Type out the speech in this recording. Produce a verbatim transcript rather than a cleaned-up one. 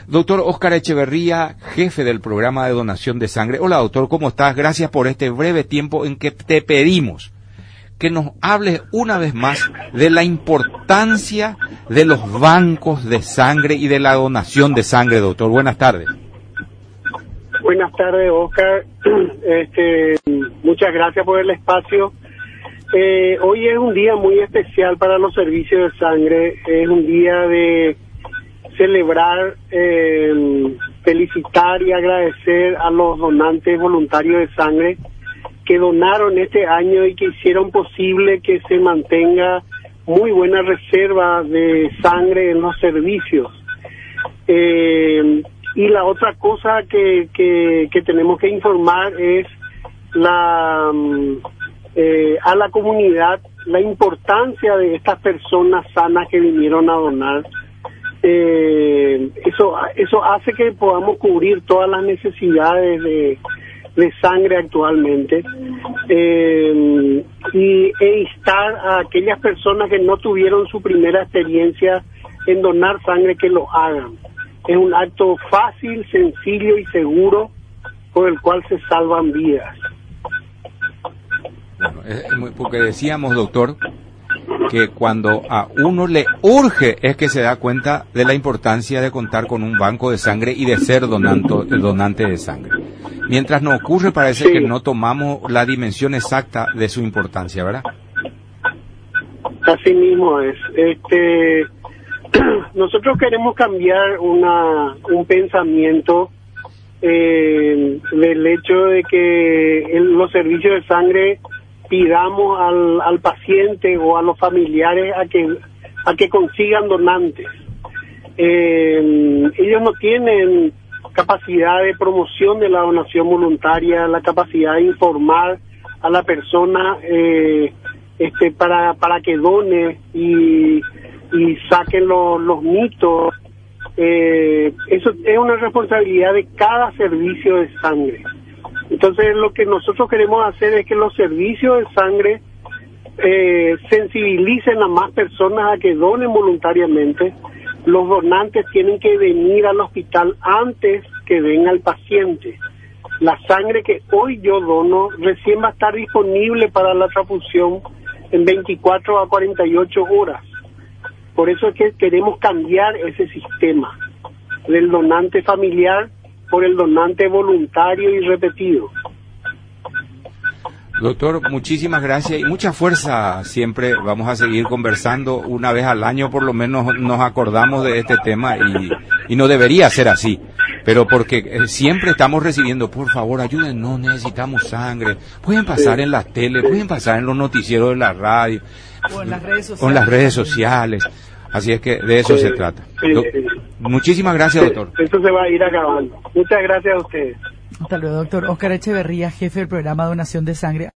Doctor Óscar Echeverría, jefe del programa de donación de sangre. Hola, doctor, ¿cómo estás? Gracias por este breve tiempo en que te pedimos que nos hables una vez más de la importancia de los bancos de sangre y de la donación de sangre, doctor. Buenas tardes. Buenas tardes, Óscar. Este, muchas gracias por el espacio. Eh, hoy es un día muy especial para los servicios de sangre. Es un día de celebrar, eh, felicitar y agradecer a los donantes voluntarios de sangre que donaron este año y que hicieron posible que se mantenga muy buena reserva de sangre en los servicios. Eh, y la otra cosa que, que, que tenemos que informar es la eh, a la comunidad la importancia de estas personas sanas que vinieron a donar. Eh, eso eso hace que podamos cubrir todas las necesidades de de sangre actualmente, eh, y e instar a aquellas personas que no tuvieron su primera experiencia en donar sangre que lo hagan. Es un acto fácil, sencillo y seguro por el cual se salvan vidas. Bueno, es muy, porque decíamos, doctor, que cuando a uno le urge es que se da cuenta de la importancia de contar con un banco de sangre y de ser donanto, donante de sangre. Mientras no ocurre, parece sí. que no tomamos la dimensión exacta de su importancia, ¿verdad? Así mismo es. Este, nosotros queremos cambiar una un pensamiento eh, del hecho de que en los servicios de sangre pidamos al, al paciente o a los familiares a que a que consigan donantes. Eh, ellos no tienen capacidad de promoción de la donación voluntaria, la capacidad de informar a la persona eh, este para para que done y y saquen los los mitos. Eh, eso es una responsabilidad de cada servicio de sangre. Entonces, lo que nosotros queremos hacer es que los servicios de sangre eh, sensibilicen a más personas a que donen voluntariamente. Los donantes tienen que venir al hospital antes que venga el paciente. La sangre que hoy yo dono recién va a estar disponible para la transfusión en veinticuatro a cuarenta y ocho horas. Por eso es que queremos cambiar ese sistema del donante familiar por el donante voluntario y repetido. Doctor, muchísimas gracias y mucha fuerza. Siempre vamos a seguir conversando. Una vez al año por lo menos nos acordamos de este tema y, y no debería ser así. Pero porque siempre estamos recibiendo, por favor, ayúdennos, necesitamos sangre. Pueden pasar en las tele, pueden pasar en los noticieros de la radio, o en las redes sociales. O en las redes sociales. Así es que de eso sí, se trata. Sí, Do- sí. Muchísimas gracias, doctor. Eso se va a ir acabando. Muchas gracias a ustedes. Hasta luego, doctor Óscar Echeverría, jefe del programa Donación de Sangre.